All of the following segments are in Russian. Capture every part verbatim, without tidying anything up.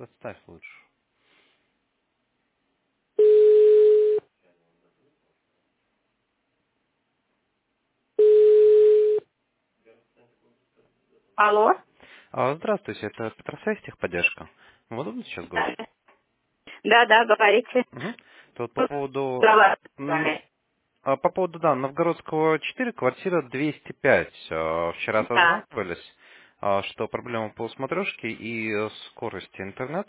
Отставь лучше. Алло? А, здравствуйте, это Петросвязь техподдержка. Вам удобно сейчас говорить? Да, да, говорите. Угу. То вот по поводу... Права с м, вами. а, По поводу, да, Новгородского четыре, квартира двести пять. А, Вчера Да. созванивались, а, что проблема по смотрешке и э, скорости интернет.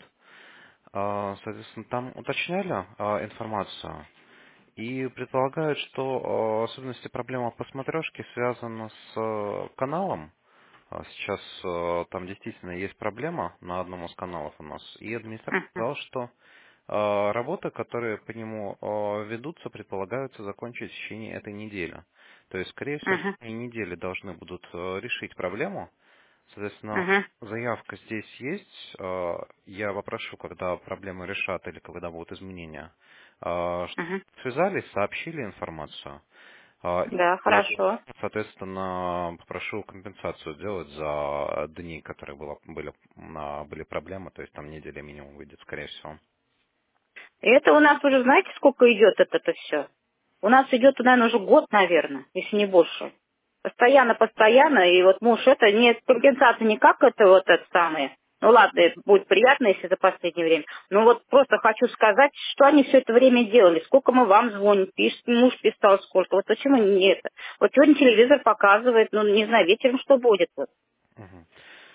А, Соответственно, там уточняли а, информацию и предполагают, что а, особенности проблемы по смотрешке связаны с э, каналом. А Сейчас э, там действительно есть проблема на одном из каналов у нас, и администратор Мгм, сказал, что э, работы, которые по нему э, ведутся, предполагаются закончить в течение этой недели. То есть, скорее всего, в мгм, течение недели должны будут э, решить проблему. Соответственно, мгм, заявка здесь есть. Э, Я попрошу, когда проблему решат или когда будут изменения, э, чтобы мгм. связались, сообщили информацию. А, Да, И, хорошо. соответственно, попрошу компенсацию делать за дни, которые было, были, на- были проблемы, то есть там неделя минимум выйдет, скорее всего. И это у нас уже, знаете, сколько идет это все? У нас идет, наверное, уже год, наверное, если не больше. Постоянно, постоянно, и вот муж это, нет компенсации никак, это вот это самое. Ну ладно, это будет приятно, если за последнее время. Но вот просто хочу сказать, что они все это время делали. Сколько мы вам звоним, пишет, муж писал сколько. Вот почему не это? Вот сегодня телевизор показывает, ну не знаю, вечером что будет. Вот. Мгм.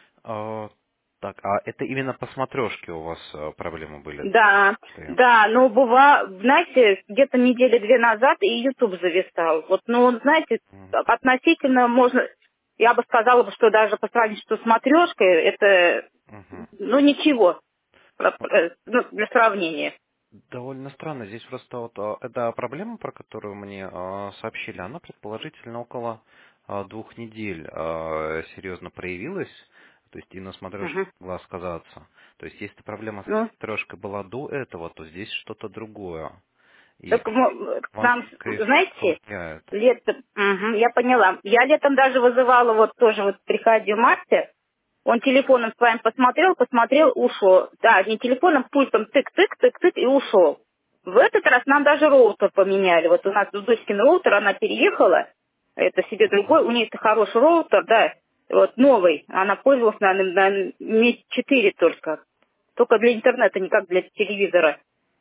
А, Так, а это именно по смотрешке у вас э, проблемы были? Да, Что да, но быва, знаете, где-то недели две назад и YouTube зависал. Вот, ну, он, знаете, М, относительно можно, я бы сказала, бы, что даже по сравнению с смотрешкой, это, мгм. ну, ничего про- Ну, про- ну, для сравнения. довольно странно. Здесь просто вот а, эта проблема, про которую мне а, сообщили, она предположительно около а, двух недель а, серьезно проявилась. То есть и на смотрешке Мгм. могла сказаться. То есть если проблема с Ну, смотрешкой была до этого, то здесь что-то другое. И так м, к вам, нам, скорее всего, знаете, повлияет. летом, мгм, я поняла. Я летом даже вызывала, вот тоже вот приходил мастер, он телефоном с вами посмотрел, посмотрел, ушел. Да, не телефоном, пультом тык-тык-тык-тык и ушел. В этот раз нам даже роутер поменяли. Вот у нас дочкин роутер, она переехала, это себе другой, у нее это хороший роутер, да, вот новый. Она пользовалась, наверное, на месяц четыре только. Только для интернета, не как для телевизора.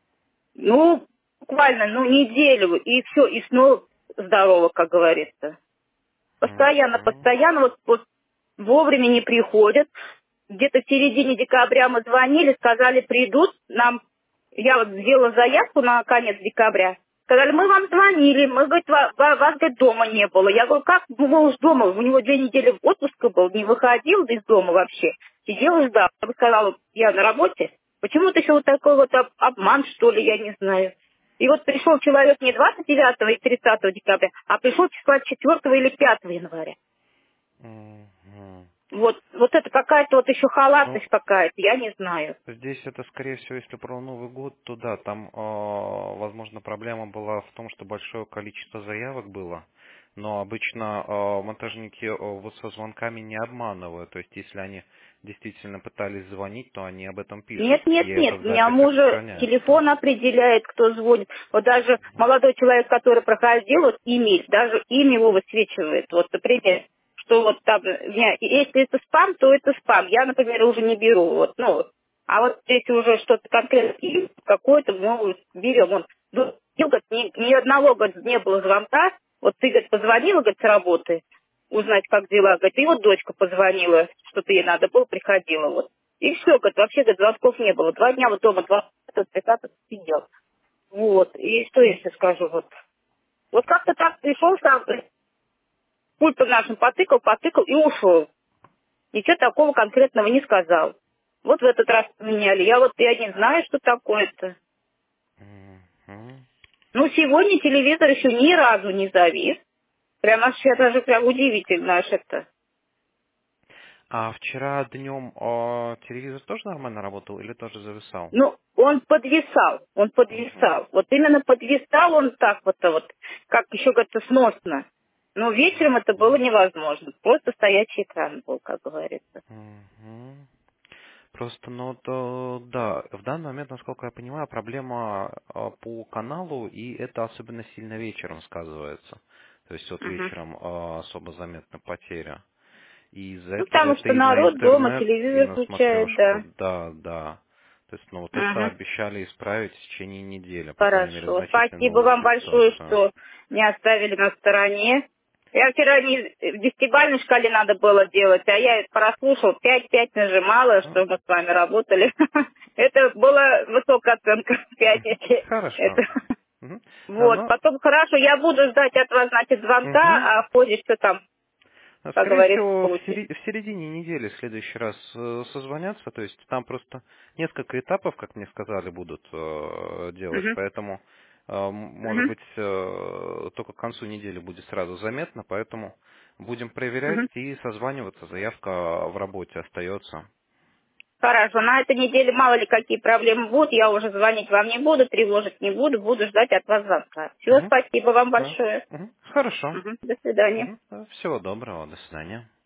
Ну, буквально, ну, неделю, и все, и снова здорово, как говорится. Постоянно, Мгм. постоянно, вот, вот вовремя не приходят. Где-то в середине декабря мы звонили, сказали, придут нам. Я вот сделала заявку на конец декабря. Сказали, мы вам звонили, мы, говорит, ва- ва- вас, говорит, дома не было. Я говорю, как вы уж дома? У него две недели отпуска был, не выходил из дома вообще. Сидел и ждал. Я бы сказала, я на работе. Почему-то еще вот такой вот об- обман, что ли, я не знаю. И вот пришел человек не двадцать девятого и тридцатого декабря, а пришел числа четвёртого или пятого января. Мгм. Вот, вот это какая-то вот еще Ну, халатность какая-то, я не знаю. здесь это, скорее всего, если про Новый год, то да, там, э, возможно, проблема была в том, что большое количество заявок было. Но обычно э, монтажники э, вот со звонками не обманывают. То есть, если они действительно пытались звонить, то они об этом пишут. Нет, нет, И нет, этот у меня запись мужа сохраняется. телефон определяет, кто звонит. Вот даже молодой человек, который проходил, вот имя, даже имя его высвечивает. Вот, например, что вот там, у меня, если это спам, то это спам. Я, например, уже не беру. Вот, ну, а вот если уже что-то конкретное какое-то, мы берем. Он, ну, говорит, ни, ни одного, говорит, не было звонка. Вот ты, говорит, позвонила, говорит, с работы, узнать, как дела. Говорит, и вот дочка позвонила, что-то ей надо было, приходила. Вот. И все, говорит, вообще, говорит, звонков не было. Два дня вот дома, двадцать тридцать сидел. Вот. И что я тебе скажу, вот. Вот как-то так пришел сам, пультом нашим потыкал, потыкал и ушел. Ничего такого конкретного не сказал. Вот в этот раз поменяли. Я вот, я не знаю, что такое-то. Мгм. Ну, сегодня телевизор еще ни разу не завис. Прям аж это даже прям удивительно аж это. А вчера днем э, телевизор тоже нормально работал или тоже зависал? Ну, он подвисал, он Мгм. подвисал. Вот именно подвисал он так вот, вот как еще как-то сносно. Но вечером это было Мгм. невозможно. Просто стоячий экран был, как говорится. Мгм. Просто, ну, то, да, в данный момент, насколько я понимаю, проблема а, по каналу, и это особенно сильно вечером сказывается. То есть вот Угу. вечером а, особо заметна потеря. И из-за Ну, этого потому это что и на народ дома интернет, и телевизор на включает, смотрешку. да. Да, да. То есть, ну, вот это Угу. обещали исправить в течение недели, по крайней мере, Хорошо. значительно Спасибо вам улучшить большое, ситуацию. что не оставили на стороне. Я вчера не в десятибалльной шкале надо было делать, а я прослушал, пять-пять нажимала, Ну, что мы с вами работали. Это была высокая оценка мгм. пять. Хорошо. Это. Мгм. А, Вот, ну, потом хорошо, я буду ждать от вас, значит, мгм. звонка, а в ходе что там, А, как Скорее говорится, всего, в, случай. сери- в середине недели в следующий раз э, созвонятся, то есть там просто несколько этапов, как мне сказали, будут э, делать, Угу. поэтому, э, м- может Угу. быть, э, только к концу недели будет сразу заметно, поэтому будем проверять Угу. и созваниваться, заявка в работе остается. Хорошо, на этой неделе мало ли какие проблемы будут, я уже звонить вам не буду, тревожить не буду, буду ждать от вас звонка. Все, Мгм. спасибо вам Да. большое. Мгм. Хорошо. Мгм. До свидания. Мгм. Всего доброго, до свидания.